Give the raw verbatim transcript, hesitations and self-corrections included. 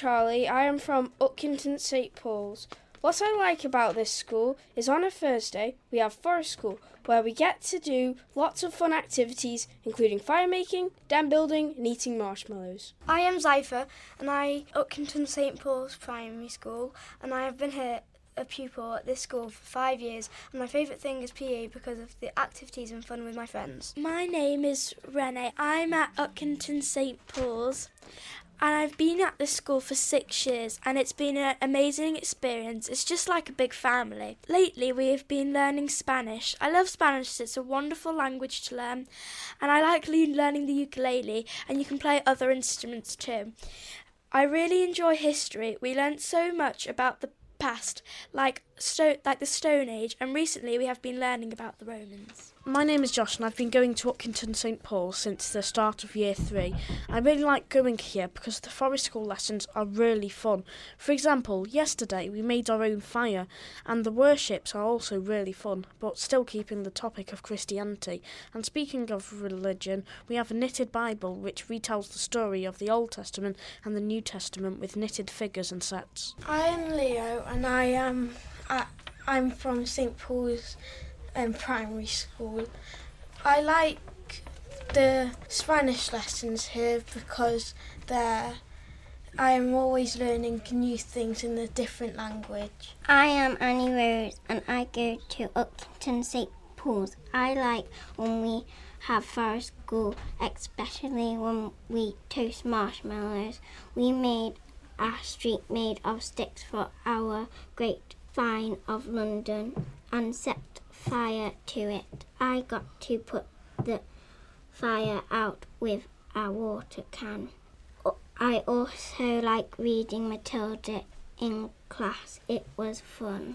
Charlie. I am from Uckington St Paul's. What I like about this school is on a Thursday we have Forest School, where we get to do lots of fun activities, including fire making, dam building and eating marshmallows. I am Zypher and I Uckington St Paul's Primary School, and I have been here a pupil at this school for five years, and my favourite thing is P E because of the activities and fun with my friends. My name is Renee. I'm at Uckington St Paul's, and I've been at this school for six years, and it's been an amazing experience. It's just like a big family. Lately we have been learning Spanish. I love Spanish. It's a wonderful language to learn, and I like learning the ukulele, and you can play other instruments too. I really enjoy history. We learnt so much about the past, like sto- like the Stone Age, and recently we have been learning about the Romans. My name is Josh and I've been going to Uckington St Paul's since the start of year three. I really like going here because the Forest School lessons are really fun. For example, yesterday we made our own fire, and the worships are also really fun, but still keeping the topic of Christianity. And speaking of religion, we have a knitted Bible which retells the story of the Old Testament and the New Testament with knitted figures and sets. I am Leo and I am at, I'm from St Paul's um, Primary School. I like the Spanish lessons here because they're I am always learning new things in a different language. I am Annie Rose and I go to Uckington St Paul's. I like when we have Forest School, especially when we toast marshmallows. We made a street made of sticks for our Great Vine of London and set fire to it. I got to put the fire out with a water can. I also like reading Matilda in class. It was fun.